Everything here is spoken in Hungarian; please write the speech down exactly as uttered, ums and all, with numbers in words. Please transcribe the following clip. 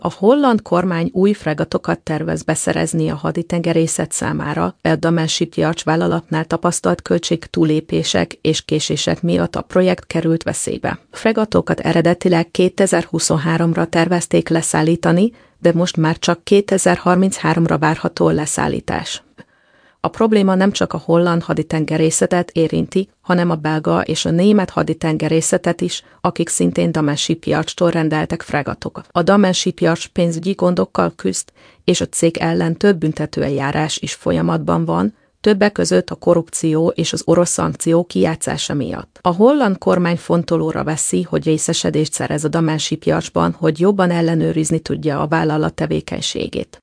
A holland kormány új fregatokat tervez beszerezni a haditengerészet számára, a Damen Shipyards vállalatnál tapasztalt költség túllépések és késések miatt a projekt került veszélybe. A fregatokat eredetileg kétezer-huszonháromra tervezték leszállítani, de most már csak kétezer-harminchárom-ra várható a leszállítás. A probléma nem csak a holland haditengerészetet érinti, hanem a belga és a német haditengerészetet is, akik szintén Damen Shipyardstól rendeltek fregatokat. A Damen Shipyards pénzügyi gondokkal küzd, és a cég ellen több büntetőeljárás is folyamatban van, többek között a korrupció és az orosz szankciók kijátszása miatt. A holland kormány fontolóra veszi, hogy részesedést szerez a Damen Shipyardsban, hogy jobban ellenőrizni tudja a vállalat tevékenységét.